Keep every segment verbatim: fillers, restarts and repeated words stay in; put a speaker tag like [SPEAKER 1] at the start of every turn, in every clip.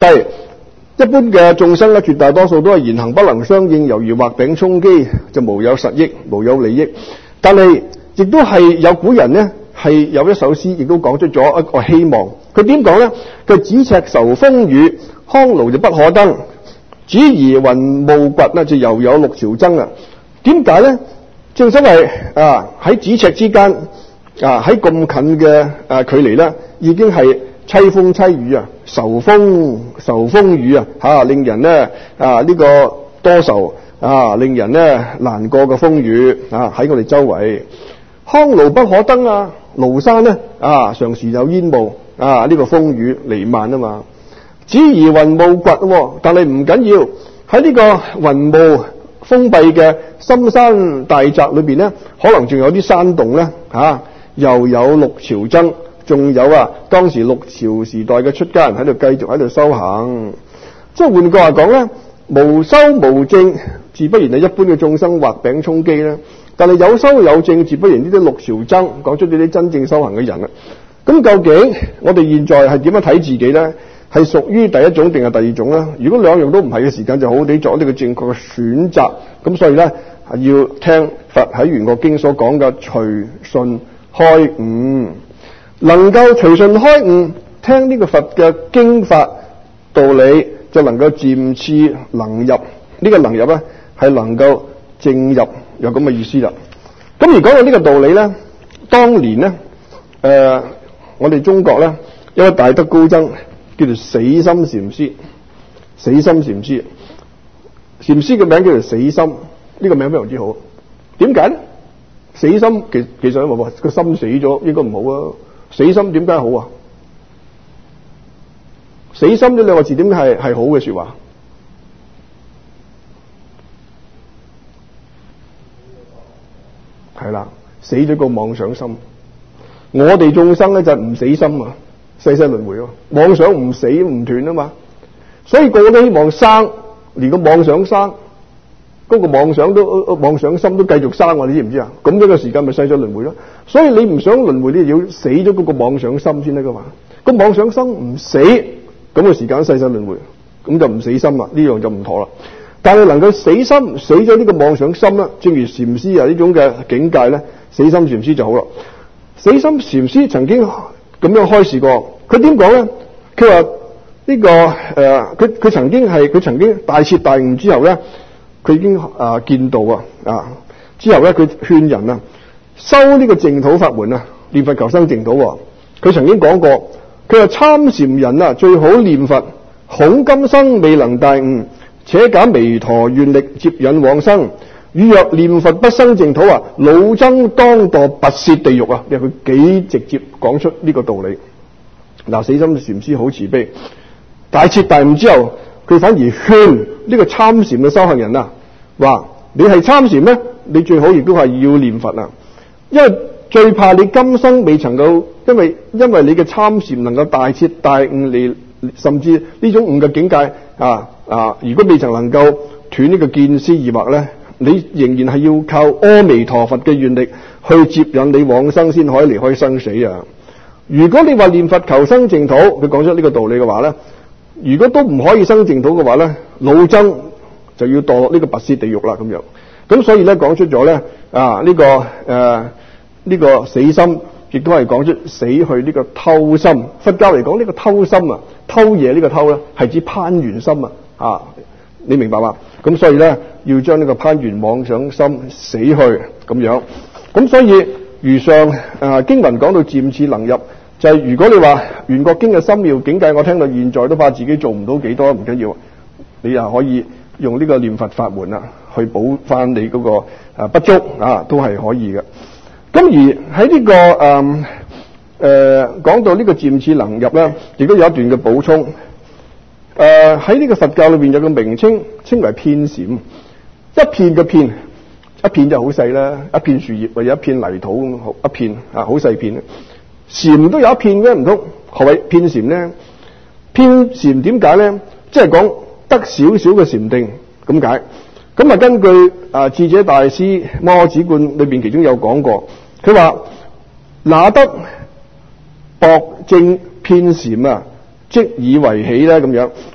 [SPEAKER 1] 係一般嘅眾生咧，絕大多數都係言行不能相應，猶如畫餅充飢，就無有實益，無有利益。但係亦都係有古人呢，係有一首詩，亦都講出咗一個希望。佢點講咧？佢咫尺愁風雨，康爐就不可登。子疑雲霧袳咧，就猶有六朝爭啊！點解咧？正所謂啊，喺咫尺之間啊，喺咁近嘅啊距離咧，已經係凄風凄雨啊，愁風愁風雨啊，吓、啊、令人咧啊呢、這個多愁啊，令人咧難過嘅風雨啊喺我哋周圍。康爐不可登啊，廬山咧啊常時有煙霧啊，呢、這個風雨彌漫啊嘛。子疑雲霧袳，但係唔緊要，喺呢個雲霧封閉嘅深山大澤裏邊咧，可能仲有啲山洞咧吓、啊，又有六朝爭。仲有啊，當時六朝時代嘅出家人喺度繼續喺度修行，即係換句話講咧，無修無證，自不然係一般嘅眾生畫餅充飢啦。但係有修有證，自不然呢啲六朝爭，講出呢啲真正修行嘅人啦。咁究竟我哋現在係點樣睇自己咧？係屬於第一種定係第二種咧？如果兩樣都唔係嘅時間，就好好地作呢個正確嘅選擇。咁所以咧，係要聽佛喺圓覺經所講嘅隨順開悟。能夠隨順開悟，聽呢個佛嘅經法道理，就能夠漸次能入。呢、這個能入咧，係能夠正入，有咁嘅意思啦。咁而講到呢個道理咧，當年咧，誒、呃，我哋中國咧，一位大德高僧叫做死心禪師。死心禪師，禪師嘅名叫做死心，呢、這個名非常之好。點解咧？死心其其實話話個心死咗，應該唔好啊。死心點解好啊？死心呢兩個字點解係係好嘅說話？係啦，死咗個妄想心。我哋眾生咧就唔死心啊，世世輪迴啊，妄想唔死唔斷啊嘛。所以個個都希望生，連個妄想生，嗰、那個妄想都妄想心都繼續生，你知唔知啊？咁呢個時間咪世世輪迴咯。所以你唔想輪迴，你要死咗嗰個妄想心先得噶嘛。個妄想心唔死，咁個時間世世輪迴，咁就唔死心啦。呢樣就唔妥啦。但係能夠死心，死咗呢個妄想心啦，正如禪師啊呢種嘅境界咧，死心禪師就好啦。死心禪師曾經咁樣開示過，佢點講咧？佢話呢個誒，佢、呃、佢曾經係佢曾經大徹大悟之後咧，佢已經啊見道啊啊之後咧，佢勸人啊修呢個淨土法門啊，念佛求生淨土。佢曾經講過，佢話參禪人啊最好念佛，恐今生未能大悟，且假彌陀願力接引往生。如若念佛不生淨土啊，老僧當墮拔舌地獄啊！因為佢幾直接講出呢個道理。嗱，死心禪師好慈悲，大徹大悟之後，佢反而勸呢個參禪嘅修行人啊，話你係參禪咩？你最好亦都係要念佛啊！因為最怕你今生未曾夠，因為因為你嘅參禪能夠大徹大悟，你甚至呢種悟嘅境界啊啊！如果未曾能夠斷呢個見思疑惑咧，你仍然係要靠阿彌陀佛嘅願力去接引你往生，先可以離開生死啊！如果你話念佛求生淨土，佢講出呢個道理嘅話咧，如果都唔可以生淨土嘅話咧，老僧就要墮落呢個拔舌地獄啦咁樣。咁所以咧講出咗咧啊呢、這個誒呢、呃這個死心，亦都係講出死去呢個偷心。佛教嚟講呢個偷心啊，偷嘢呢個偷咧係指攀緣心啊啊！你明白嘛？咁所以咧要將呢個攀緣妄想心死去咁樣。咁所以如上啊經文講到漸次能入，就係、是、如果你話圓覺經嘅深妙境界，我聽到現在都怕自己做唔到幾多，唔緊要，你又可以用呢個念佛法門啊，去補翻你嗰個啊不足啊，都係可以嘅。咁而喺呢、這個誒誒講到呢個漸次能入咧，亦都有一段嘅補充。誒喺呢個佛教裏邊有個名稱，稱為片禪。一片嘅片，一片就好細啦，一片樹葉或者一片泥土咁，好一片啊，好細片。禪都有一片嘅，唔通何謂片禪咧？片禪點解咧？即係講得少少嘅禪定咁解。咁啊，根據啊智者大師摩訶止觀裏邊其中有講過，佢話那得薄正片禪啊，即以為喜咧咁樣。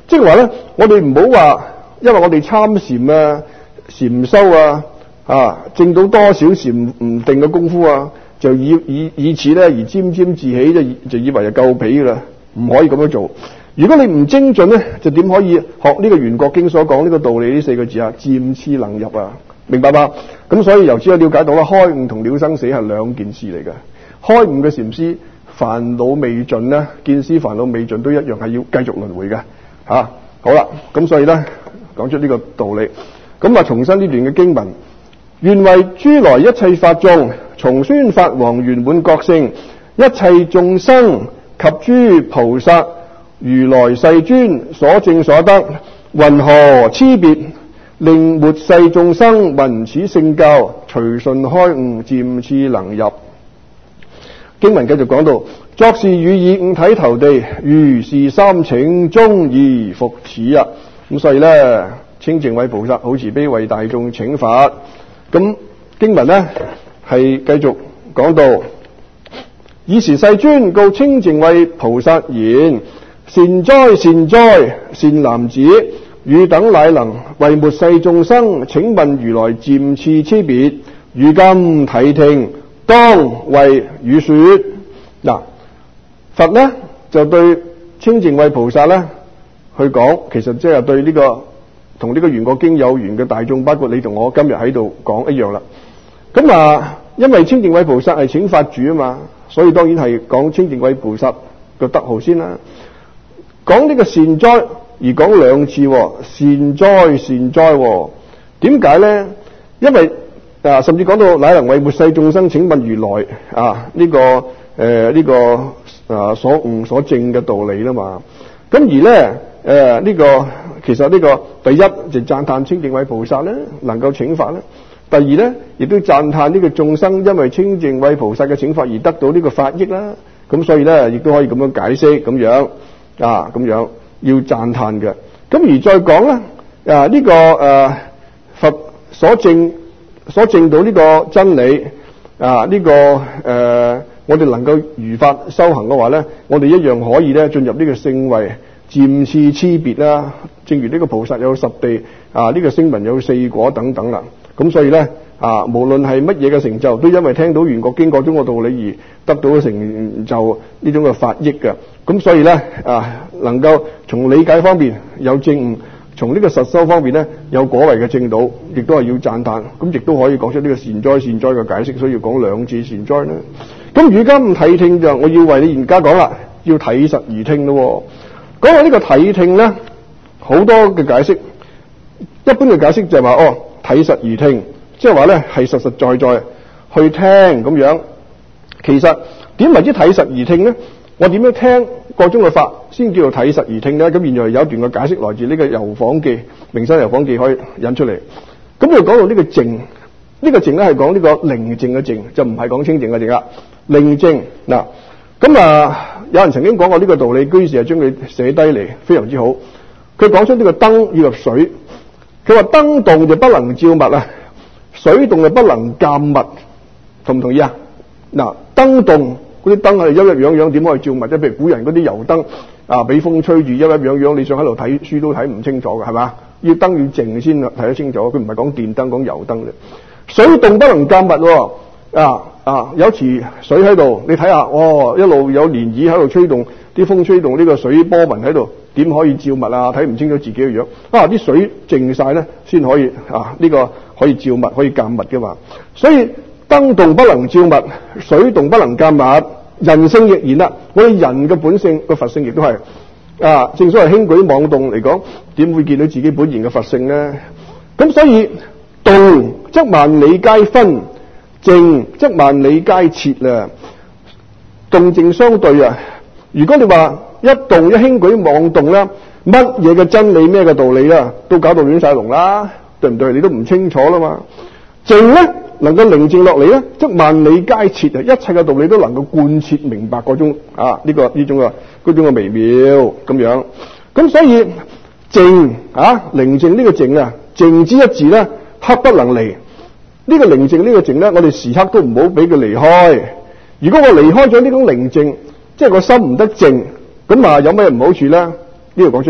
[SPEAKER 1] 即係話咧，我哋唔好話，因為我哋參禪啊、禪修啊，啊，證到多少禪唔定嘅功夫啊，就以以以此咧而沾沾自喜，就就以為就夠皮噶啦，唔可以咁樣做。如果你唔精進咧，就點可以學呢個圓覺經所講呢個道理呢四個字啊？漸次能入啊，明白嗎？咁所以由此可以了解到啦，開悟同了生死係兩件事嚟嘅。開悟嘅禪師煩惱未盡咧，見思煩惱未盡都一樣係要繼續輪迴嘅。吓、啊，好啦，咁所以咧講出呢個道理。咁啊，重申呢段嘅經文，願為諸來一切法中，重宣法王圓滿覺性，一切眾生及諸菩薩。如來世尊所證所得，云何差別，令末世眾生聞此聖教，隨順開悟，漸次能入。經文繼續講到，作是予以五體投地，如是三請，終而復始啊！咁所以咧，清淨慧菩薩好慈悲為大眾請法。咁經文咧係繼續講到，爾時世尊告清淨慧菩薩言：善哉善哉，善男子，汝等乃能為末世眾生，請問如來漸次差別，汝今諦聽，當為汝說。嗱，佛咧就對清淨慧菩薩咧去講，其實即係對呢個同呢個圓覺經有緣嘅大眾，包括你同我今日喺度講一樣啦。咁啊，因為清淨慧菩薩係請法主啊嘛，所以當然係講清淨慧菩薩個德號先啦。講呢個善哉而講兩次，善哉善哉，點解咧？因為啊，甚至講到乃能為末世眾生，請問如來啊呢、這個誒呢、呃這個啊所悟所證嘅道理啦嘛。咁而咧誒呢個其實呢個第一就讚歎清淨慧菩薩咧能夠請法咧，第二咧亦都讚歎呢個眾生因為清淨慧菩薩嘅請法而得到呢個法益啦。咁所以咧亦都可以咁樣解釋咁樣。啊，咁樣要讚歎嘅。咁而再講咧，啊呢、這個誒、啊、佛所證所證到呢個真理，啊呢、這個誒、啊、我哋能夠如法修行嘅話咧，我哋一樣可以咧進入呢個聖位，漸次差別啦。正如呢個菩薩有十地，啊呢、這個聲聞有四果等等啦。咁所以咧啊，無論係乜嘢嘅成就，都因為聽到圓覺經各種嘅道理而得到成就呢種嘅法益嘅。咁所以咧啊，能夠從理解方面有證悟，從呢個實修方面咧有果位嘅證到，亦都係要讚歎。咁亦都可以講出呢個善哉善哉嘅解釋，所以要講兩次善哉啦。咁如今諦聽就，我要為你而家講啦，要體實而聽咯。講到呢個體聽咧，好多嘅解釋，一般嘅解釋就係話哦，體實而聽，即係話咧係實實在在去聽咁樣。其實點為之體實而聽咧？我點樣聽各種嘅法先叫做體實而聽咧？咁現在有一段嘅解釋來自呢個《遊訪記》，名山遊訪記可以引出嚟。咁佢講到呢個靜，呢、這個靜咧係講呢個寧靜嘅靜，就唔係講清靜嘅靜啦。寧靜嗱，咁啊有人曾經講過呢個道理，居士係將佢寫低嚟，非常之好。佢講出呢個燈要入水，佢話燈動就不能照物啊，水動就不能鑒物，同唔同意啊？嗱，燈動。嗰啲燈係一一樣樣，點可以照物啫？譬如古人嗰啲油燈啊，俾風吹住一一樣樣，你想喺度睇書都睇唔清楚嘅，係嘛？要燈要靜先睇得清楚。佢唔係講電燈，講油燈啫。水動不能鑒物喎，啊啊！有池水喺度，你睇下，哦，一路有漣漪喺度吹動，啲風吹動呢個水波紋喺度，點可以照物啊？睇唔清楚自己嘅樣啊！啲水靜晒咧，先可以啊，呢個可以照物，可以鑒物嘅嘛。所以燈動不能照物，水動不能鑒物，人性亦然啦。我哋人嘅本性個佛性亦都係啊，正所謂輕舉妄動嚟講，點會見到自己本然嘅佛性呢？咁所以動則萬理皆分，靜則萬理皆徹啦。動靜相對啊！如果你話一動一輕舉妄動啦，乜嘢嘅真理咩嘅道理啦，都搞到亂晒龍啦，對唔對？你都唔清楚啦嘛。靜咧能夠寧靜落嚟咧，則萬理皆徹啊！一切嘅道理都能夠貫徹明白嗰種啊呢、這個呢種嘅嗰種嘅微妙咁樣。咁所以靜啊寧靜呢個靜啊，靜之一字咧，刻不能離。呢、這個寧靜呢個靜咧，我哋時刻都唔好俾佢離開。如果我離開咗呢種寧靜，即係個心唔得靜，咁啊有咩唔好處咧？呢度講出嚟，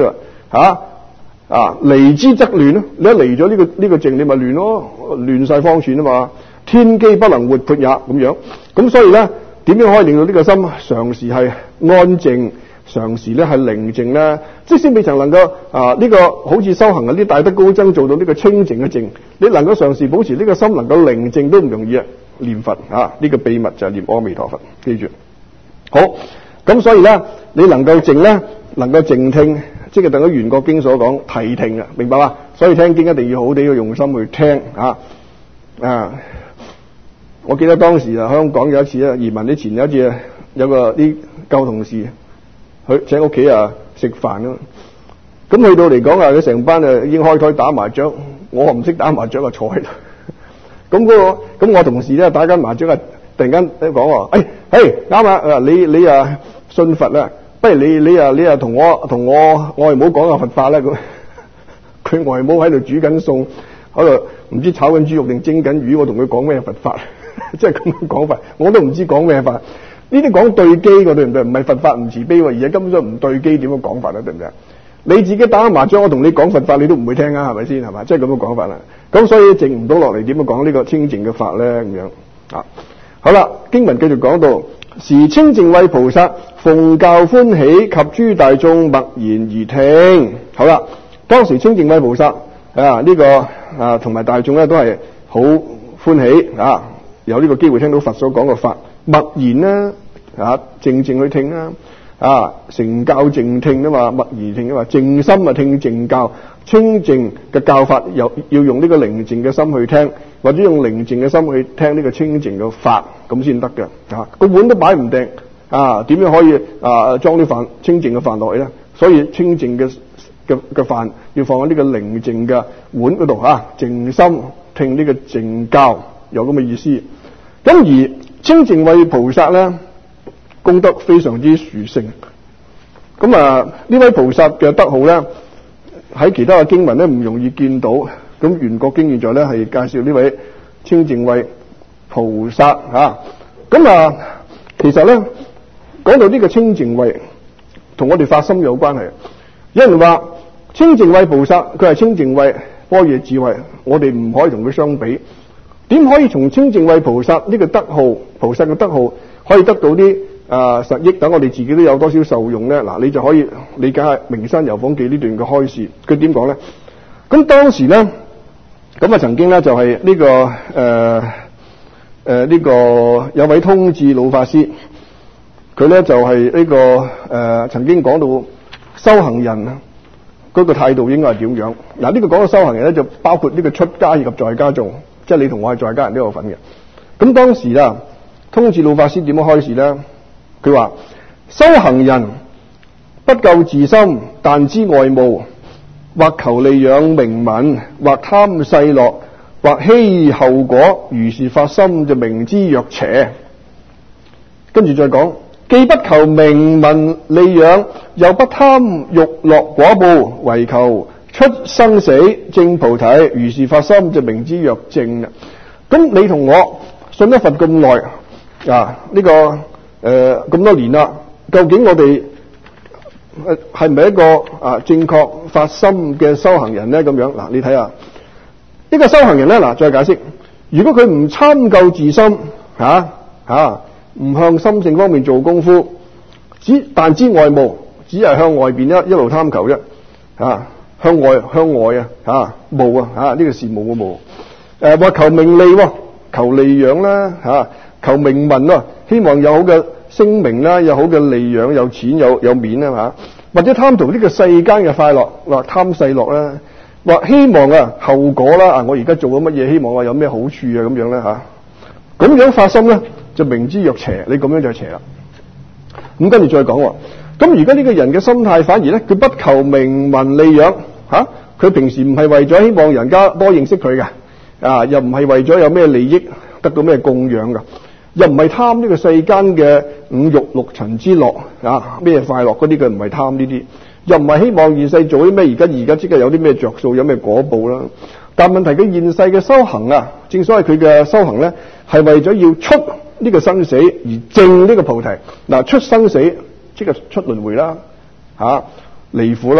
[SPEAKER 1] 啊啊離之則亂咯，你一離咗呢個呢、這個靜，你咪亂咯，亂晒方寸啊嘛，天機不能活潑也咁樣。咁所以咧，點樣可以令到呢個心常時係安靜，常時咧係寧靜咧？即使未曾能夠啊呢、這個好似修行嗰啲大德高僧做到呢個清靜嘅靜，你能夠常時保持呢個心能夠寧靜都唔容易啊！念佛啊，呢、這個秘密就係念阿彌陀佛，記住。好，咁所以咧，你能夠靜咧，能夠靜聽，即係等於《圓覺經》所講諦聽啊，明白嘛？所以聽經一定要好地要用心去聽啊啊！我記得當時啊，香港有一次啊，移民之前有一次啊，有個啲舊同事去請屋企啊食飯咯。咁去到嚟講啊，佢成班啊已經開台打麻雀，我唔識打麻雀啊，坐喺度。咁嗰、那個咁我同事咧打緊麻雀啊，突然間講話，誒，嘿啱啊！你你啊信佛啦，不如你你啊你啊同我同我外母講下佛法啦咁。佢外母喺度煮緊餸，喺度唔知炒緊豬肉定蒸緊魚，我同佢講咩佛法，即係咁樣講法，我都唔知講咩法。呢啲講對機嘅對唔對？唔係佛法唔慈悲，而係根本上唔對機，點樣講法咧？對唔對？你自己打麻雀，我同你講佛法，你都唔會聽啊，係咪先？係嘛？即係咁樣講法啦。咁所以靜唔到落嚟，點樣講呢個清靜嘅法咧？咁樣啊，好啦，經文繼續講到，時清淨慧菩薩奉教歡喜，及諸大眾默然而聽。好啦，當時清淨慧菩薩啊，呢、這個啊同埋大眾咧都係好歡喜啊，有呢個機會聽到佛所講嘅法，默然啦啊，靜靜去聽啦。啊，成教靜聽啊嘛，默然聽啊嘛，靜心啊聽靜教，清靜嘅教法又要用呢個寧靜嘅心去聽，或者用寧靜嘅心去聽呢個清靜嘅法，咁先得嘅。啊，個碗都擺唔定，啊，點樣可以啊裝啲飯清靜嘅飯落去咧？所以清靜嘅嘅嘅飯要放喺呢個寧靜嘅碗嗰度啊，靜心聽呢個靜教，有咁嘅意思。咁而清淨慧菩薩咧，功德非常之殊勝，咁啊呢位菩薩嘅德號咧，喺其他嘅經文咧唔容易見到。咁《圓覺經》現在咧係介紹呢位清淨慧菩薩啊。咁啊，其實咧講到呢個清淨慧，同我哋發心有關係。有人話清淨慧菩薩佢係清淨慧般若智慧，我哋唔可以同佢相比。點可以從清淨慧菩薩呢個德號，菩薩嘅德號可以得到啲啊實益，等我哋自己都有多少受用咧？嗱，你就可以理解下《名山遊訪記》呢段嘅開示。佢點講咧？咁當時咧，咁啊曾經咧就係呢、這個誒誒呢個有位通智老法師，佢咧就係、是、呢、這個誒、呃、曾經講到修行人嗰個態度應該係點樣？嗱，呢個講到修行人咧，就包括呢個出家以及在家眾，即係你同我係在家人都有份嘅。咁當時啊，通智老法師點樣開示咧？佢話修行人不救自心，但知外務，或求利養名聞，或貪世樂，或希後果，如是發心就明知若邪。跟住再講，既不求名聞利養，又不貪欲樂果報，唯求出生死證菩提，如是發心就明知若正。咁你同我信咗佛咁耐啊，呢、這個誒咁、呃、多年啦，究竟我哋係唔係一個啊正確發心嘅修行人咧？咁樣嗱，你睇下呢、這個修行人咧，嗱再解釋，如果佢唔參究自心，吓吓唔向心性方面做功夫，只但知外務，只係向外邊一一路貪求啫，吓、啊、向外向外啊吓務啊吓呢、這個事務嘅務，誒或求名利，求利養啦吓。求名聞咯，希望有好嘅聲名啦，有好嘅利養，有錢有有面啦吓，或者貪圖呢個世間嘅快樂，或貪世樂啦，或希望啊後果啦啊，我而家做咗乜嘢，希望我有咩好處啊咁樣咧吓，咁樣發心咧就明知若邪，你咁樣就邪啦。咁跟住再講，咁如果呢個人嘅心態反而咧，佢不求名聞利養吓，佢平時唔係為咗希望人家多認識佢嘅啊，又唔係為咗有咩利益得到咩供養噶。又唔係貪呢個世間嘅五欲六塵之樂啊，咩快樂嗰啲，佢唔係貪呢啲，又唔係希望現世做啲咩，而家而家即刻有啲咩着數，有咩果報啦。但問題佢現世嘅修行啊，正所謂佢嘅修行咧，係為咗要出呢個生死而證呢個菩提。嗱，出生死即係出輪迴啦，吓離苦啦，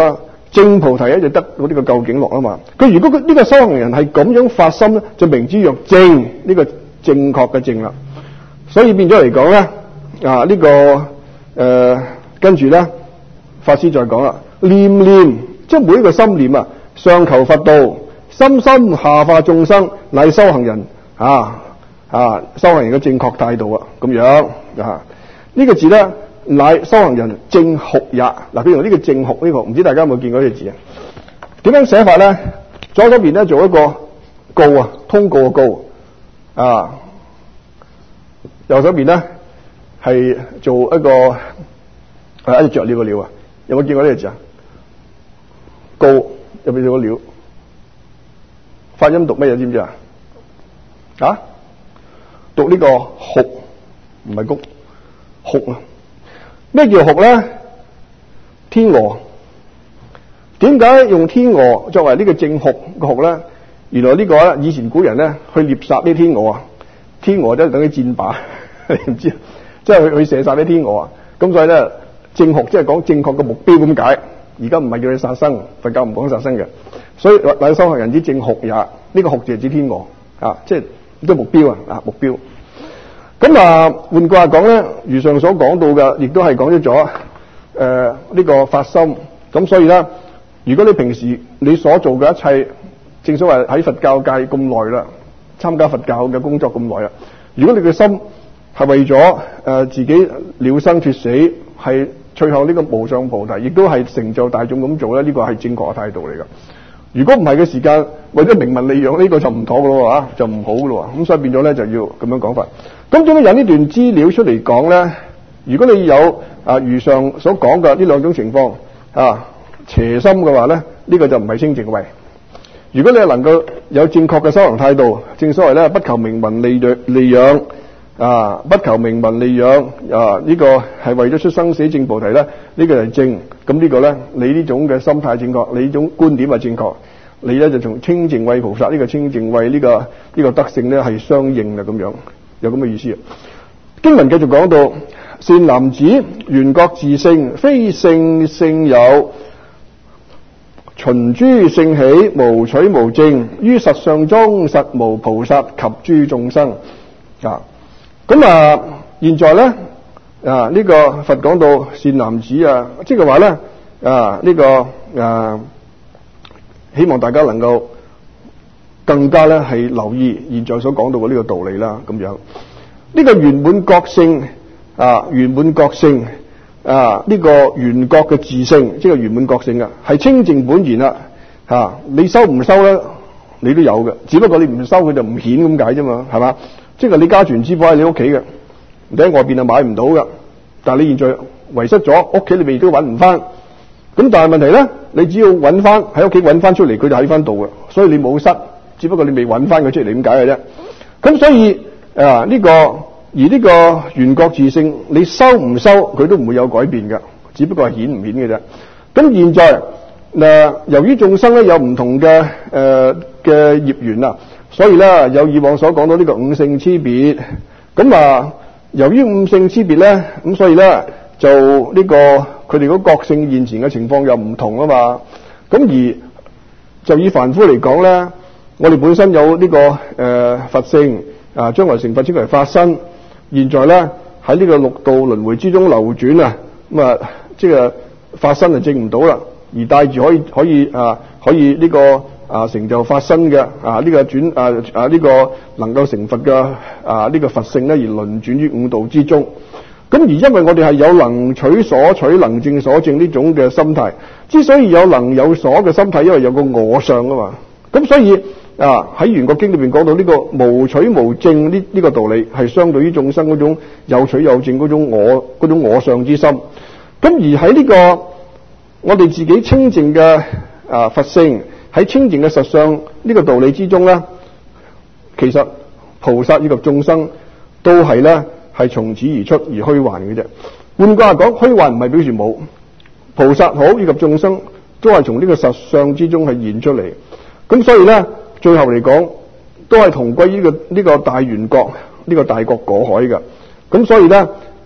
[SPEAKER 1] 證菩提咧就得到呢個究竟樂啊嘛。佢如果佢呢個修行人係咁樣發心咧，就明知若正呢個正確嘅正啦。所以變咗嚟講咧，啊呢、這個誒、呃、跟住咧，法師再講啦，念念即係每一個心念啊，上求佛道，深深下化眾生，乃修行人啊啊修行人嘅正確態度啊，咁樣啊呢、這個字咧，乃修行人正學也。嗱，佢用呢個正學呢個，唔知大家有冇見過呢個字啊？點樣寫法咧？左手邊咧做一個告啊，通告嘅告啊。右手邊咧係做一個係一隻雀鳥嘅鳥啊，有冇見過呢個字啊？告入邊做個鳥，發音讀乜嘢知唔知啊？啊，讀呢個學，唔係谷，學啊。咩叫學咧？天鵝。點解用天鵝作為呢個正學嘅學咧？原來呢個咧，以前古人咧去獵殺啲天鵝啊，天鵝都係等於箭靶。你唔知啊，即係去射殺啲天鵝啊，咁所以咧正學即係講正確嘅目標咁解。而家唔係叫你殺生，佛教唔講殺生嘅，所以乃修行人之正學也。呢、這個學字係指天鵝啊，即係都目標啊啊目標。咁啊換句話講咧，如上所講到嘅，亦都係講咗咗誒呢個發心。咁所以咧，如果你平時你所做嘅一切，正所謂喺佛教界咁耐啦，參加佛教嘅工作咁耐啦，如果你嘅心係為咗誒、呃、自己了生脫死，係最後呢個無上菩提，亦都係成就大眾咁做咧，呢、這個係正確嘅態度嚟噶。如果唔係嘅時間，為咗名聞利養，呢、這個就唔妥噶咯吓，就唔好噶咯。咁所以變咗咧就要咁樣講法。咁點解引呢段資料出嚟講咧？如果你有啊如上所講嘅呢兩種情況啊邪心嘅話咧，呢、這個就唔係清淨位。如果你係能夠有正確嘅修行態度，正所謂咧不求名聞利養利養。啊！不求名聞利養啊！呢、這個係為咗出生死證菩提咧，呢、這個係正。咁呢個咧，你呢種嘅心態正確，你呢種觀點係正確，你咧就從清淨慧菩薩呢、這個清淨慧呢、這個呢、這個德性咧係相應嘅咁樣，有咁嘅意思。經文繼續講到，善男子，緣覺自性，非聖聖有，循諸聖起，無取無證，於實相中實無菩薩及諸眾生啊！咁啊，現在咧啊，呢、這個佛講到善男子啊，即係話咧啊，呢、這個啊，希望大家能夠更加咧係留意現在所講到嘅呢個道理啦。咁樣呢、這個圓滿覺性啊，圓滿覺性啊，呢、這個圓覺嘅自性，即係圓滿覺性啊，係清淨本然啦。吓、啊，你收唔收咧？你都有嘅，只不過你唔收佢就唔顯咁解啫嘛，係嘛？即係你家傳之寶喺你屋企嘅，你喺外邊啊買唔到噶。但係你現在遺失咗，屋企裏邊亦都揾唔翻。咁但係問題咧，你只要揾翻喺屋企揾翻出嚟，佢就喺翻度嘅。所以你冇失，只不過你未揾翻佢出嚟，點解嘅啫？咁所以啊，呢、這個而呢個圓覺自性，你收唔收佢都唔會有改變嘅，只不過係顯唔顯嘅啫。咁現在嗱、呃，由於眾生咧有唔同嘅誒嘅業緣啊。所以咧，有以往所講到呢個五性差別，咁啊，由於五性差別咧，咁所以咧就呢、這個佢哋嗰覺性現前嘅情況又唔同啊嘛。咁而就以凡夫嚟講咧，我哋本身有呢、這個誒、呃、佛性啊，將來成佛稱為法身，現在咧喺呢個六道輪迴之中流轉啊，咁啊，即係法身就證唔到啦，而帶住可以可以啊，可以呢、這個。啊，成就法身嘅啊，呢、這個轉啊啊呢、這個能夠成佛嘅啊呢、這個佛性咧，而輪轉於五道之中。咁而因為我哋係有能取所取、能證所證呢種嘅心態，之所以有能有所嘅心態，因為有個我相啊嘛。咁所以啊喺《圓覺經》裏邊講到呢個無取無證呢呢、這個道理，係相對於眾生嗰種有取有證嗰種我嗰種我相之心。咁而喺呢、這個我哋自己清淨嘅啊佛性。喺清淨嘅實相呢個道理之中咧，其實菩薩以及眾生都係咧係從此而出而虛幻嘅啫。換句話講，虛幻唔係表示冇，菩薩好以及眾生都係從呢個實相之中係現出嚟。咁所以咧，最後嚟講都係同歸於呢個呢個大圓覺呢個大覺果海嘅。咁所以咧，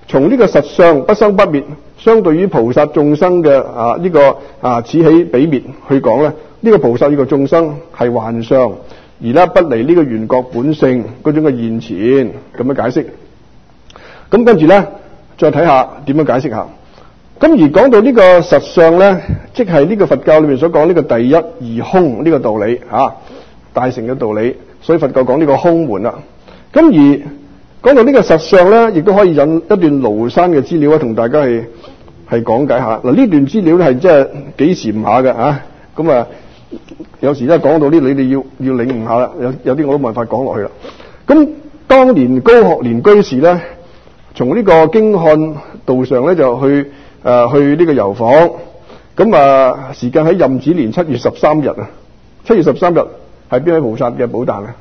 [SPEAKER 1] 從呢個實相不生不滅，相對於菩薩眾生嘅啊呢、這個啊此起彼滅去講咧，呢、這個菩薩呢個眾生係幻相，而咧不離呢個緣覺本性嗰種嘅現前，咁樣解釋。咁跟住咧，再睇下點樣解釋下。咁而講到呢個實相咧，即係呢個佛教裏面所講呢個第一義空呢個道理啊，大乘嘅道理，所以佛教講呢個空門啦。咁而講到呢個實相咧，亦都可以引一段廬山嘅資料啊，同大家係係講解下。嗱，呢段資料咧係真係幾禪下嘅啊。咁啊，有時咧講到呢，你哋要要領悟下啦。有有啲我都冇辦法講落去啦。咁當年高學年居士咧，從呢個京漢道上咧就去。誒、呃、去呢個遊訪，咁啊時間喺壬子年七月十三日啊，七月十三日係邊位菩薩嘅寶誕啊？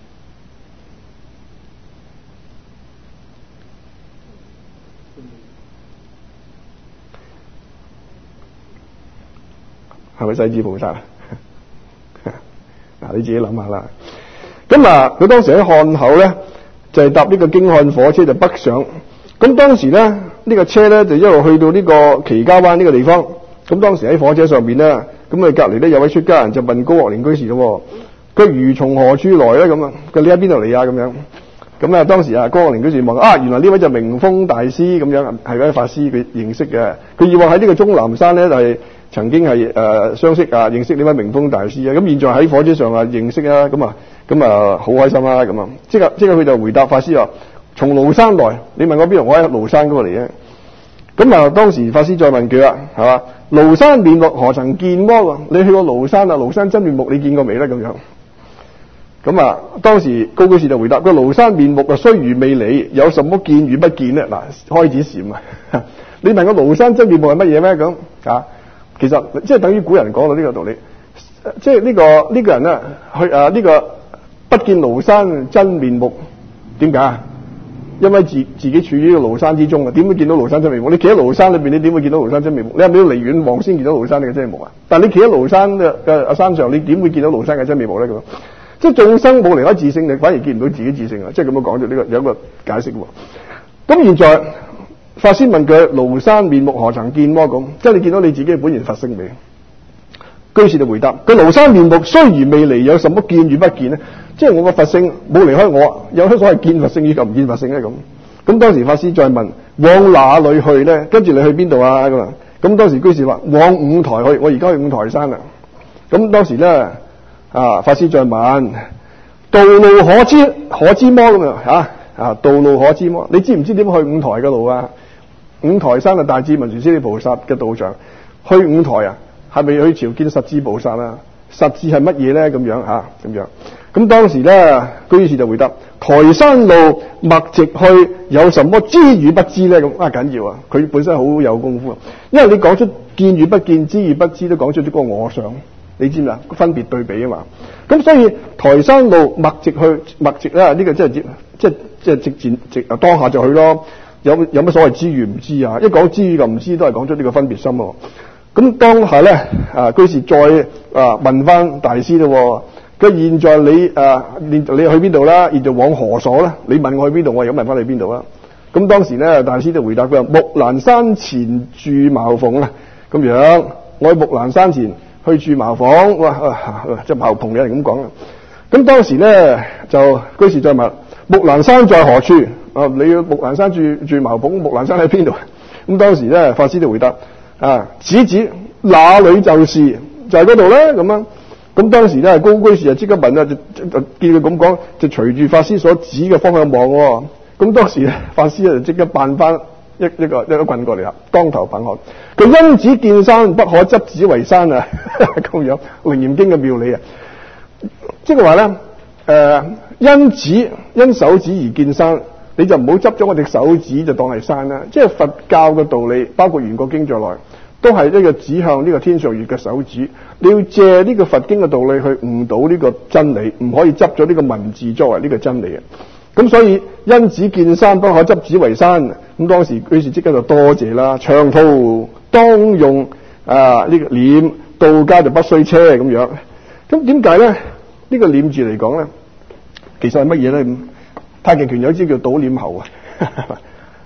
[SPEAKER 1] 係咪勢至菩薩啊？嗱，你自己諗下啦。咁啊，佢當時喺漢口咧，就係、是、搭呢個京漢火車就北上。咁當時咧，呢、這個車咧就一路去到呢個祁家灣呢個地方。咁當時喺火車上面咧，咁啊隔離咧有位出家人就問高學年居士咯，佢如從何處來咧？咁啊，佢你喺邊度嚟啊？咁樣。咁啊當時啊高學年居士問啊，原來呢位就明風大師咁樣，係位法師佢認識嘅。佢以往喺呢個終南山咧就係、是、曾經係誒、呃、相識啊，認識呢位明風大師啊。咁現在喺火車上啊認識啊，咁啊咁啊好開心啦咁啊！即刻即刻佢就回答法師話：從廬山來，你問我邊度？我喺廬山嗰個嚟嘅。咁啊，當時法師再問佢啦，係嘛？廬山面目何曾見麼？你去過廬山啊？廬山真面目你見過未咧？咁樣。咁啊，當時高居士就回答：個廬山面目啊，雖如未離，有什麼見與不見咧？嗱，開始禪啊！你問我廬山真面目係乜嘢咩？咁啊，其實即係等於古人講到呢個道理，即係呢個呢、呢個人咧去啊呢、呢個不見廬山真面目，點解啊？因為自自己處於呢個廬山之中啊，點會見到廬山真面目？你企喺廬山裏邊，你點會見到廬山真面目？你係咪要離遠望先見到廬山嘅真面目啊？但係你企喺廬山嘅嘅山上，你點會見到廬山嘅真面目咧？咁即係眾生冇離開自性，你反而見唔到自己自性啊！即係咁樣講咗呢個有一個解釋喎。咁現在法師問佢：廬山面目何曾見麼？咁即係你見到你自己本然佛性未？居士就回答：個廬山面目雖然未離，有什麼見與不見呢？即係我個佛性冇離開我，有乜所謂見佛性與及唔見佛性咧？咁咁當時法師再問：往哪裏去咧？跟住你去邊度啊？咁啊？咁當時居士話：往五台去。我而家去五台山啦。咁當時咧。啊！法師再問：道路可知可知麼？咁樣嚇啊！道路可知麼？你知唔知點去五台嘅路啊？五台山係大智文殊師利菩薩嘅道場，去五台啊，係咪去朝見實智菩薩啊？實智係乜嘢咧？咁樣嚇咁樣。咁當時咧，居士就回答：台山路默直去，有什麼知與不知咧？咁啊緊要啊！佢本身好有功夫啊，因為你講出見與不見、知與不知，都講出咗個我想。你知唔知啊？分別對比啊嘛，咁所以台山路默直去，默直咧呢個即係即係即係直接直啊當下就去咯。有有乜所謂知與唔知啊？一講知與唔知都係講出呢個分別心喎。咁當下咧啊，居士再啊問翻大師咯。佢現在你啊，你你去邊度啦？現在往何所咧？你問我去邊度，我又問翻你邊度啦。咁當時咧，大師就回答佢話：木蘭山前住茅房啊。咁樣，我喺木蘭山前。去住茅房，哇！即係茅棚有人咁講啦。咁當時咧就居士再問：木蘭山在何處？啊，你要木蘭山住住茅棚，木蘭山喺邊度？咁當時咧法師就回答：啊，指指那裏就是，就係嗰度咧。咁樣，咁當時咧高居士就即刻問啦，就就見佢咁講，就隨住法師所指嘅方向望喎。咁當時咧法師就即刻扮翻。一一個一個棍過嚟啦，當頭棒喝。佢因子見山，不可執子為山啊！咁樣《楞嚴經》嘅妙理啊，即係話咧，誒、呃，因子因手指而見山，你就唔好執咗我隻手指就當係山啦。即係佛教嘅道理，包括《圓覺經》在內，都係呢個指向呢個天上月嘅手指。你要借呢個佛經嘅道理去悟到呢個真理，唔可以執咗呢個文字作為呢個真理啊！咁所以因子見山，不可執子為山。咁當時居士即刻就多謝啦。長途當用啊呢個臉，到家就不需車咁樣。咁點解咧？呢、這個臉字嚟講咧，其實係乜嘢咧？太極拳有一招叫倒臉猴啊。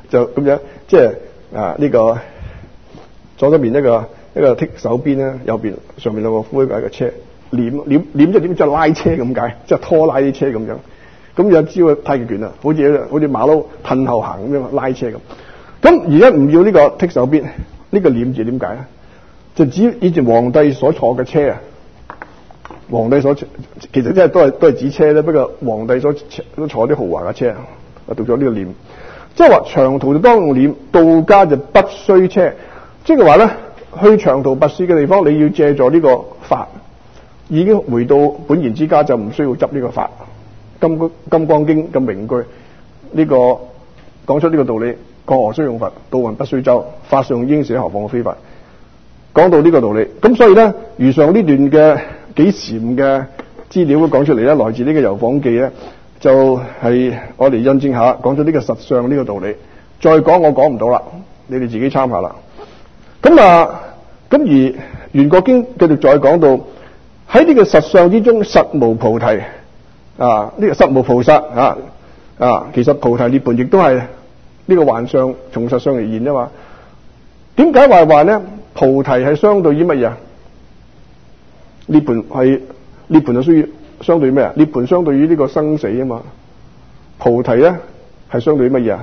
[SPEAKER 1] 就咁樣，即係啊呢、這個左手邊一個一個剔手邊咧，右邊上面兩個灰嘅一個車，攆攆攆即係點？即係拉車咁解，即係拖拉啲車咁樣。咁有招太極拳啦，好似好似馬騮褪後行咁樣拉車咁。咁而家唔要呢個剔手邊，呢、這個攆字點解咧？就指以前皇帝所坐嘅車啊。皇帝所其實即係都係都係指車咧，不過皇帝所都坐啲豪華嘅車啊，讀咗呢個攆，即係話長途就當用攆，到家就不需車，即係話咧去長途跋涉嘅地方，你要借助呢個法，已經回到本然之家就唔需要執呢個法。金金剛經咁名句，呢、這個講出呢個道理，過河須用佛，渡雲不須舟，法上應捨，何況非法。講到呢個道理，咁所以咧，如上呢段嘅幾禪嘅資料都講出嚟咧，來自呢個遊訪記咧，就係、是、我哋印證下，講咗呢個實相呢個道理。再講我講唔到啦，你哋自己參考啦。咁啊，咁而圓覺經繼續再講到喺呢個實相之中，實無菩提啊，呢、這個實無菩薩啊啊，其實菩提涅槃亦都係呢個幻相從實相而現啫嘛。點解話話咧？菩提係相對於乜嘢？涅槃係涅槃就需要相對於咩啊？涅槃相對於呢個生死啊嘛。菩提咧係相對於乜嘢啊？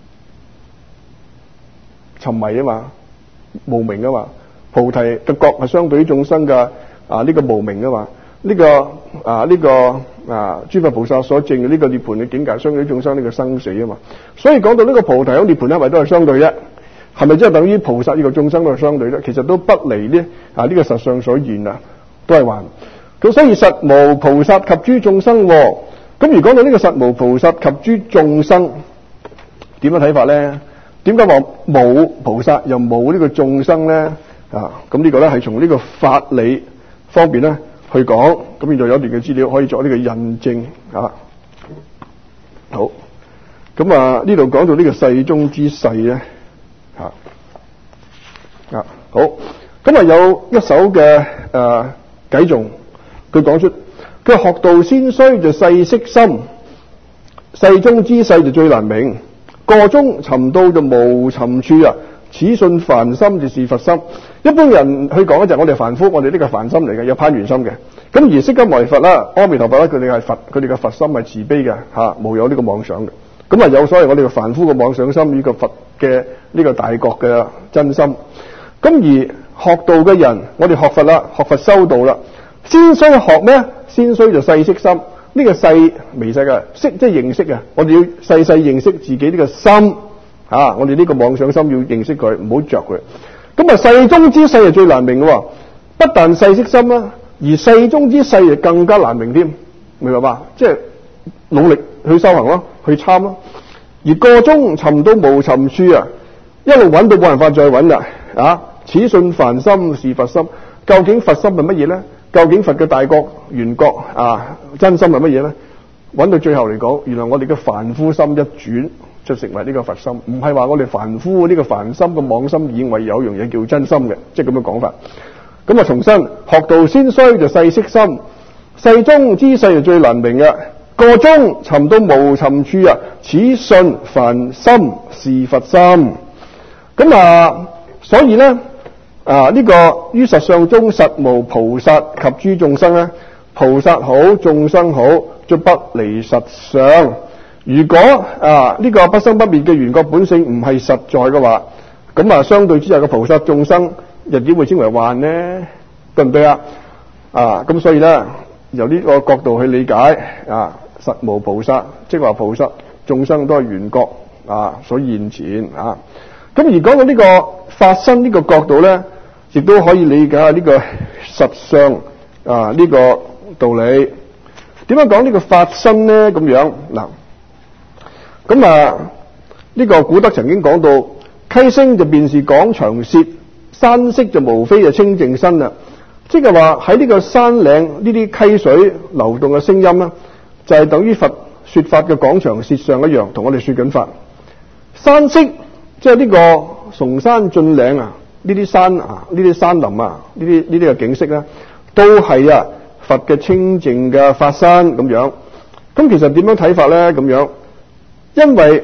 [SPEAKER 1] 沉迷啊嘛，無明啊嘛。菩提嘅覺係相對於眾生嘅啊呢、這個無明啊嘛。呢、這個啊呢、這個啊諸佛菩薩所證嘅呢個涅槃嘅境界，相對於眾生呢個生死啊嘛。所以講到呢個菩提喺涅槃咧，係咪都係相對啫？係咪即係等於菩薩呢個眾生都係相對咧？其實都不離呢啊呢、這個實相所現啊，都係還。咁所以實無菩薩及諸眾生。咁如果到呢個實無菩薩及諸眾生，點樣睇法咧？點解話冇菩薩又冇呢個眾生咧？啊，咁呢個咧係從呢個法理方面咧去講。咁現在有一段嘅資料可以作呢個印證啊。好，咁啊呢度講到呢個世中之世咧。啊，啊好，咁啊有一首嘅誒偈頌，佢講出佢學道先須就細識心，世中之世就最難明，個中尋到就無尋處啊！此信凡心就是佛心。一般人去講咧就係我哋凡夫，我哋呢個凡心嚟嘅，有攀緣心嘅。咁而釋迦牟尼佛啦、阿彌陀佛啦，佢哋係佛，佢哋嘅佛心係慈悲嘅吓，冇有呢個妄想嘅。咁啊有所謂我哋嘅凡夫嘅妄想心，呢個佛嘅呢個大覺嘅真心。咁而學道嘅人，我哋學佛啦，學佛修道啦，先須學咩？先須就細識心。呢個細微細嘅識，即係認識啊！我哋要細細認識自己呢個心啊！我哋呢個妄想心要認識佢，唔好着佢。咁啊，世中之世係最難明嘅，不但細識心啦，而世中之世就更加難明添，明白吧？即係努力去修行咯，去參咯。而個中尋到無尋處啊，一路揾到冇辦法再揾啦啊！此信凡心是佛心，究竟佛心係乜嘢咧？究竟佛嘅大覺、圓覺啊，真心係乜嘢咧？揾到最後嚟講，原來我哋嘅凡夫心一轉就成為呢個佛心，唔係話我哋凡夫呢個凡心嘅妄心以為有樣嘢叫真心嘅，即係咁樣講法。咁啊，重申學道先須就細識心，世中之世就最難明嘅，個中尋到無尋處啊！此信凡心是佛心。咁啊，所以咧。啊！呢、這個於實相中實無菩薩及諸眾生咧，菩薩好，眾生好，都不離實相。如果啊呢、這個不生不滅嘅圓覺本性唔係實在嘅話，咁啊相對之下嘅菩薩眾生又點會稱為幻呢？對唔對啊？啊咁所以咧，由呢個角度去理解啊，實無菩薩，即係話菩薩眾生都係圓覺啊所現前啊。咁而講到呢個法身呢個角度咧，亦都可以理解下呢個實相啊呢、這個道理。點樣講呢個法身咧？咁樣嗱，咁啊呢、這個古德曾經講到，溪聲就便是廣長舌，山色就無非就清淨身啦。即係話喺呢個山嶺呢啲溪水流動嘅聲音啦，就係、是、等於佛說法嘅廣長舌相一樣，同我哋說緊法。山色即係呢個崇山峻嶺啊，呢啲山啊，呢啲山林啊，呢啲呢啲嘅景色咧，都係啊佛嘅清淨嘅法身咁樣。咁其實點樣睇法咧？咁樣，因為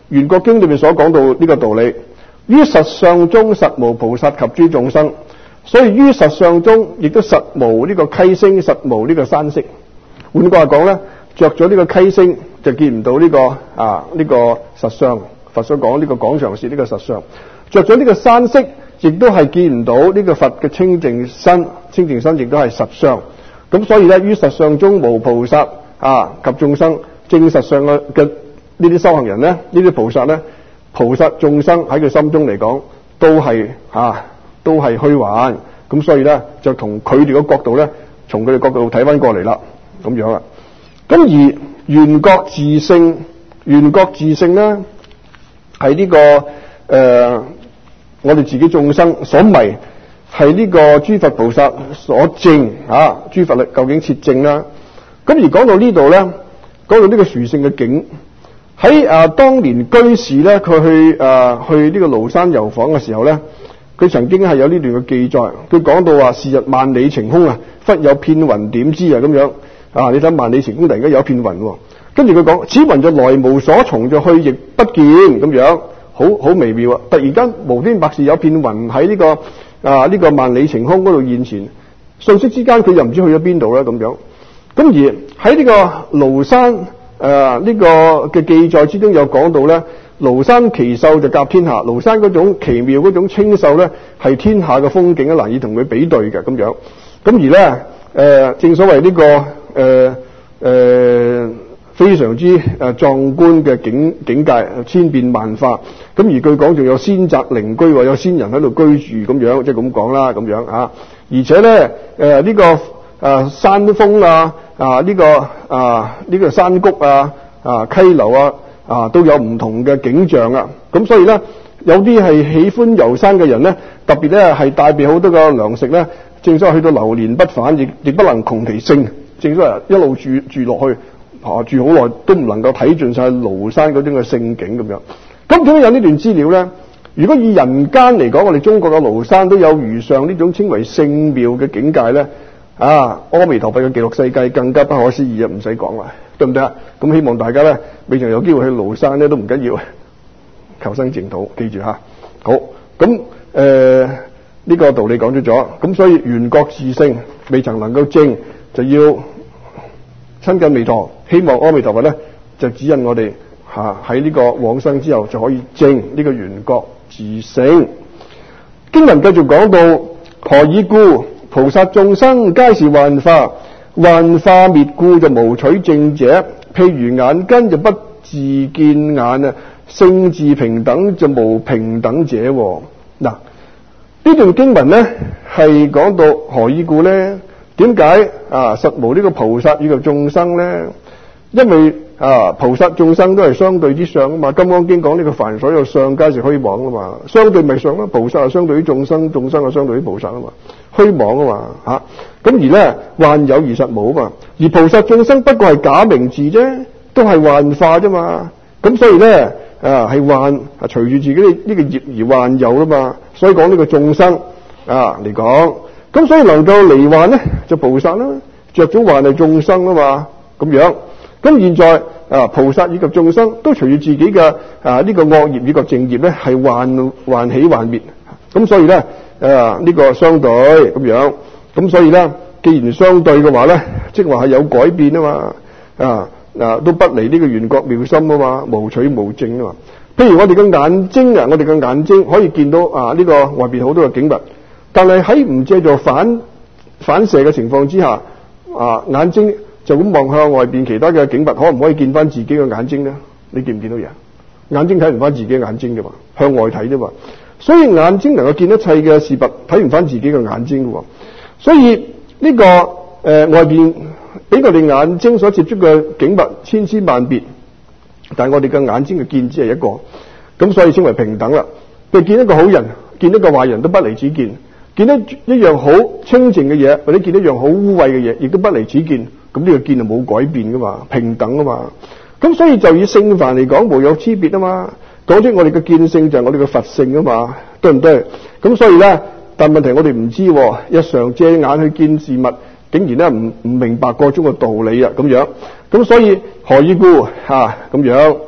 [SPEAKER 1] 圓覺經裏面所講到呢個道理，於實相中實無菩薩及諸眾生，所以於實相中亦都實無呢個溪聲，實無呢個山色。換句話講咧，着咗呢個溪聲就見唔到呢、這個啊呢、這個實相。佛所講呢個廣長舌呢個實相，着咗呢個山色，亦都係見唔到呢個佛嘅清淨身，清淨身亦都係實相。咁所以咧，於實相中無菩薩啊及眾生，正實相嘅嘅呢啲修行人咧，呢啲菩薩咧，菩薩眾生喺佢心中嚟講，都係啊都係虛幻。咁所以咧，就同佢哋嘅角度咧，從佢哋角度睇翻過嚟啦，咁樣啦。咁而圓覺自性，圓覺自性咧。係呢、這個誒、呃，我哋自己眾生所迷，係呢個諸佛菩薩所證啊！諸佛力究竟切證啦。咁而講到呢度咧，講到呢個殊勝嘅境，喺啊當年居士咧，佢去啊去呢個廬山遊訪嘅時候咧，佢曾經係有呢段嘅記載。佢講到話：是日萬里晴空啊，忽有片雲點知啊咁樣啊！你睇萬里晴空突然間有一片雲喎。跟住佢講，此雲就來無所從，就去亦不見咁樣，好好微妙啊！突然間無端白事有片雲喺呢個啊呢、這個萬里晴空嗰度現前，瞬息之間佢又唔知去咗邊度啦咁樣。咁而喺呢個廬山誒呢、呃這個嘅記載之中有講到咧，廬山奇秀就甲天下，廬山嗰種奇妙嗰種清秀咧係天下嘅風景啊，難以同佢比對嘅咁樣。咁而咧誒、呃、正所謂呢、這個誒誒。呃呃非常之誒壯觀嘅境境界，千變萬化。咁而據講仲有仙宅靈居，有仙人喺度居住咁樣，即係咁講啦，咁樣啊。而且咧誒呢、這個誒、啊、山峰啊啊呢、這個啊呢、這個山谷啊啊溪流啊啊都有唔同嘅景象啊。咁所以咧有啲係喜歡遊山嘅人咧，特別咧係帶備好多個糧食咧，正所謂去到流連不返，亦亦不能窮其性。正所謂一路住住落去。啊！住好耐都唔能夠睇盡晒廬山嗰啲嘅勝景咁樣。咁點解有呢段資料咧？如果以人間嚟講，我哋中國嘅廬山都有如上呢種稱為聖妙嘅境界咧。啊！阿彌陀佛嘅極樂世界更加不可思議啊！唔使講啦，對唔對啊？咁希望大家咧，未曾有機會去廬山咧，都唔緊要，求生淨土，記住吓。好，咁誒呢個道理講咗咗，咁所以圓覺自性未曾能夠證，就要親近彌陀。希望阿彌陀佛咧就指引我哋吓喺呢個往生之後就可以證呢個圓覺自性。經文繼續講到，何以故？菩薩眾生皆是幻化，幻化滅故就無取證者。譬如眼根就不自見眼啊，性自平等就無平等者。嗱，呢段經文咧係講到何以故咧？點解啊實無呢個菩薩以及眾生咧？因為啊，菩薩眾生都係相對之上啊嘛，《金剛經》講呢個凡所有相，皆是虛妄啊嘛，相對咪相咯。菩薩係相對於眾生，眾生係相對於菩薩啊嘛，虛妄啊嘛吓。咁而咧幻有而實無啊嘛，而菩薩眾生不過係假名字啫，都係幻化啫嘛。咁所以咧啊係幻啊隨住自己呢個業而幻有啦嘛，所以講呢個眾生啊嚟講，咁所以能夠離幻咧就菩薩啦，着咗幻係眾生啊嘛，咁樣。咁現在啊，菩薩以及眾生都隨住自己嘅啊呢、這個惡業以及正業咧，係幻幻起幻滅。咁所以咧，誒、啊、呢、這個相對咁樣。咁所以咧，既然相對嘅話咧，即係話係有改變啊嘛。啊啊，都不離呢個圓覺妙心啊嘛，無取無證啊嘛。譬如我哋嘅眼睛啊，我哋嘅眼睛可以見到啊呢、這個外邊好多嘅景物，但係喺唔借助反反射嘅情況之下，啊眼睛。就咁望向外邊其他嘅景物，可唔可以見翻自己嘅眼睛咧？你見唔見到嘢？眼睛睇唔翻自己嘅眼睛嘅嘛，向外睇啫嘛。所以眼睛能夠見一切嘅事物，睇唔翻自己嘅眼睛嘅。所以呢、這個誒、呃、外邊俾我哋眼睛所接觸嘅景物千千萬別，但係我哋嘅眼睛嘅見只係一個，咁所以稱為平等啦。譬如見一個好人，見一個壞人都不離此見；見一一樣好清淨嘅嘢，或者見一樣好污穢嘅嘢，亦都不離此見。咁呢個見就冇改變噶嘛，平等啊嘛。咁所以就以聖凡嚟講，無有差別啊嘛。講出我哋嘅見性就係我哋嘅佛性啊嘛，對唔對？咁所以咧，但問題我哋唔知，日常借眼去見事物，竟然咧唔唔明白個中嘅道理啊，咁樣。咁所以何以故吓咁樣？咁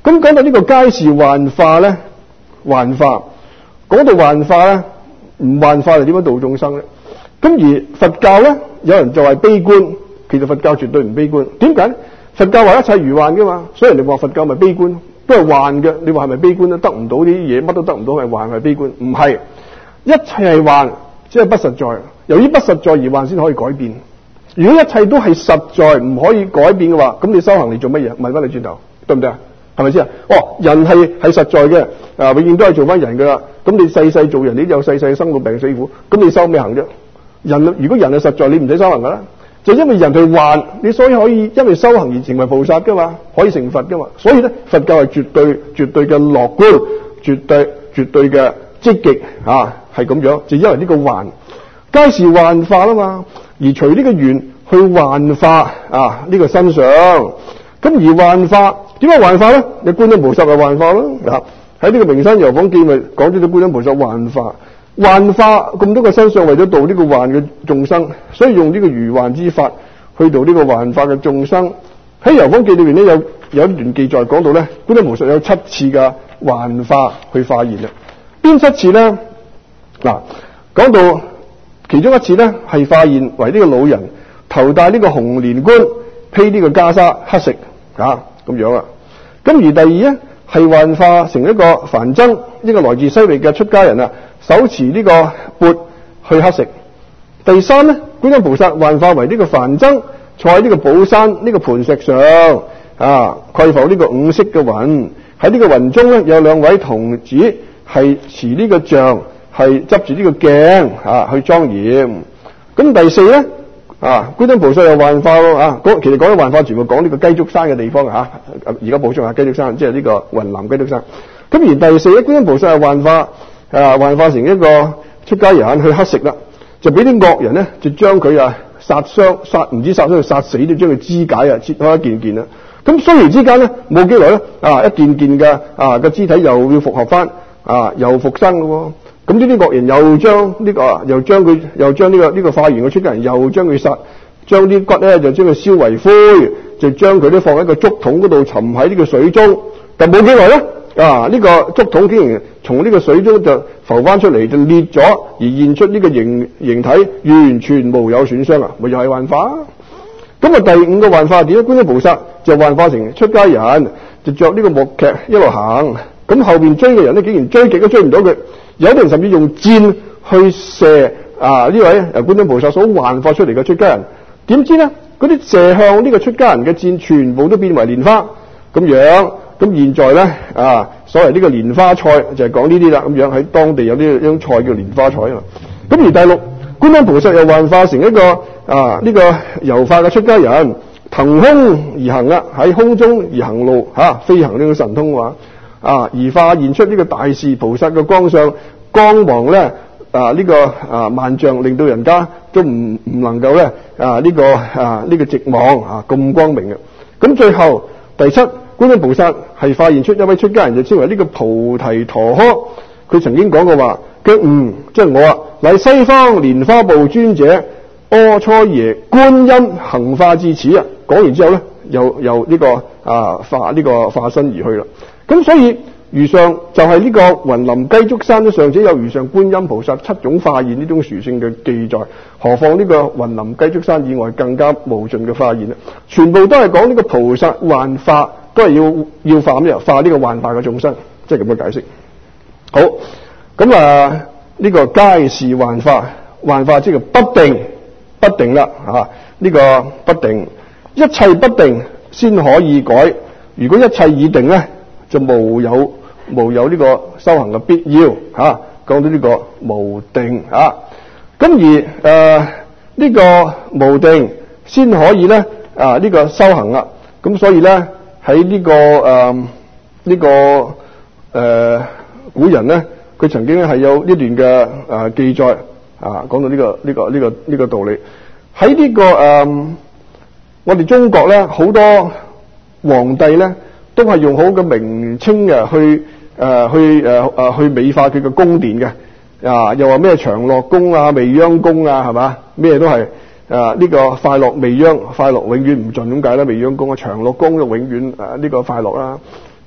[SPEAKER 1] 咁講到呢個街市幻化咧，幻化講到幻化咧，唔幻化就點樣度眾生咧？咁而佛教咧，有人就係悲觀，其實佛教絕對唔悲觀。點解咧？佛教話一切如幻噶嘛，所以人哋話佛教咪悲觀，都係幻嘅。你話係咪悲觀咧？得唔到啲嘢，乜都得唔到，係幻係悲觀？唔係，一切係幻，即係不實在。由於不實在而幻先可以改變。如果一切都係實在，唔可以改變嘅話，咁你修行嚟做乜嘢？問翻你轉頭，對唔對啊？係咪先啊？哦，人係係實在嘅，啊，永遠都係做翻人噶啦。咁你世世做人，你都有世世生老病死苦，咁你修咩行啫？人如果人係實在，你唔使修行噶啦。就因為人係幻，你所以可以因為修行而成為菩薩噶嘛，可以成佛噶嘛。所以咧，佛教係絕對絕對嘅樂觀，絕對絕對嘅積極啊，係咁樣。就因為呢個幻，皆是幻化啦嘛，而隨呢個緣去幻化啊呢、這個身上。咁而幻化點解幻化咧？你觀音菩薩係幻化咯。啊，喺呢個名山遊訪記咪講咗啲觀音菩薩幻化。幻化咁多個身上，為咗度呢個幻嘅眾生，所以用呢個如幻之法去度呢個幻化嘅眾生。喺遊訪記裏邊咧，有有一段記載講到咧，觀音菩薩有七次嘅幻化去化現啦。邊七次咧？嗱，講到其中一次咧，係化現為呢個老人，頭戴呢個紅蓮冠，披呢個袈裟，乞食啊咁樣啊。咁而第二咧，係幻化成一個梵僧，一個來自西域嘅出家人啊。手持呢個缽去乞食。第三咧，觀音菩薩幻化為呢個梵僧，坐喺呢個寶山呢、這個磐石上啊，蓋覆呢個五色嘅雲。喺呢個雲中咧，有兩位童子係持呢個杖，係執住呢個鏡啊去莊嚴。咁第四咧啊，觀音菩薩又幻化咯啊，其實講嘅幻化全部講呢個雞足山嘅地方啊。而家補充下雞足山，即係呢個雲南雞足山。咁而第四咧，觀音菩薩係幻化。啊！幻化成一個出家人去乞食啦，就俾啲惡人咧，就將佢啊殺傷，殺唔知殺傷，殺死都將佢肢解啊，切開一件件啦。咁雖然之間咧冇幾耐咧，啊一件件嘅啊個肢體又要復合翻，啊又復生咯。咁呢啲惡人又將呢、這個，又將佢，又將呢、這個呢、這個化緣嘅出家人又將佢殺，將啲骨咧就將佢燒為灰，就將佢都放喺個竹筒嗰度沉喺呢個水中。但冇幾耐咧。啊！呢、這個竹筒竟然從呢個水中就浮翻出嚟，就裂咗，而現出呢個形形體，完全無有損傷啊！咪又係幻化。咁啊，第五個幻化點咧？觀音菩薩就幻化成出家人，就着呢個木屐一路行。咁後邊追嘅人咧，竟然追極都追唔到佢。有啲人甚至用箭去射啊！呢位誒觀音菩薩所幻化出嚟嘅出家人，點知咧嗰啲射向呢個出家人嘅箭，全部都變為蓮花咁樣。咁現在咧啊，所謂呢個蓮花菜就係講呢啲啦，咁樣喺當地有呢種菜叫蓮花菜啊。咁而第六，觀音菩薩又幻化成一個啊呢、這個遊化嘅出家人，騰空而行啊，喺空中而行路嚇、啊，飛行呢個神通話啊，而化現出呢個大士菩薩嘅光相，光芒咧啊呢、這個啊萬丈，令到人家都唔唔能夠咧啊呢、這個啊呢、這個直望啊咁光明嘅。咁最後第七。觀音菩薩係化現出一位出家人，就稱為呢個菩提陀訶。佢曾經講過話：佢嗯，即係我啊，乃西方蓮花部尊者阿閦耶觀音行化至此啊。講完之後咧，又又呢、這個啊化呢、這個化身而去啦。咁所以如上就係呢個雲林雞足山都尚且有如上觀音菩薩七種化現呢種殊勝嘅記載，何況呢個雲林雞足山以外更加無盡嘅化現啦？全部都係講呢個菩薩幻化。都係要要化咩？化呢個幻化嘅眾生，即係咁嘅解釋。好，咁啊呢、這個皆是幻化，幻化即係不定，不定啦吓。呢、啊這個不定，一切不定先可以改。如果一切已定咧，就無有無有呢個修行嘅必要吓。講、啊、到呢個無定啊，咁而誒呢、呃這個無定先可以咧啊呢、這個修行啦。咁所以咧。喺呢、這個誒呢、呃這個誒、呃、古人咧，佢曾經係有呢段嘅誒、呃、記載啊，講到呢、這個呢、這個呢、這個呢、這個道理。喺呢、這個誒、呃、我哋中國咧，好多皇帝咧都係用好嘅名稱嘅去誒、呃、去誒誒、呃、去美化佢嘅宮殿嘅啊，又話咩長樂宮啊、未央宮啊，係嘛？咩都係。啊！呢、這個快樂未央，快樂永遠唔盡咁解啦。未央宮啊，長樂宮就永遠啊呢、這個快樂啦。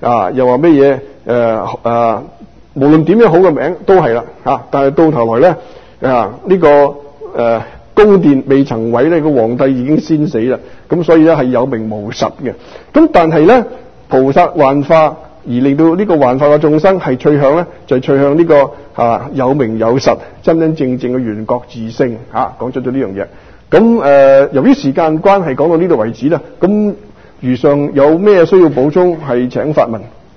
[SPEAKER 1] 啊，又話乜嘢誒誒，無論點樣好嘅名都係啦嚇，但係到頭來咧啊呢、這個誒、呃、宮殿未曾毀咧，個皇帝已經先死啦，咁所以咧係有名無實嘅。咁但係咧菩薩幻化而令到呢個幻化嘅眾生係趨向咧，就係、是、趨向呢、這個啊有名有實、真真正正嘅緣覺自性嚇，講出咗呢樣嘢。咁誒、呃，由於時間關係，講到呢度為止啦。咁如上有咩需要補充，係請發問。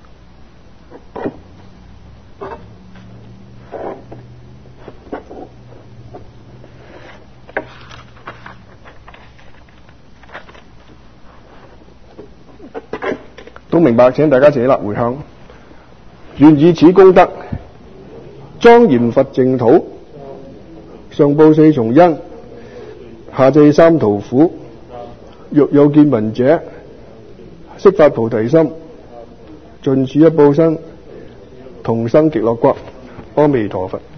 [SPEAKER 1] 都明白，請大家自己立回向。願以此功德，莊嚴佛淨土，上報四重恩，下濟三途苦。若有見聞者，悉發菩提心，盡此一報身，同生極樂國。阿彌陀佛。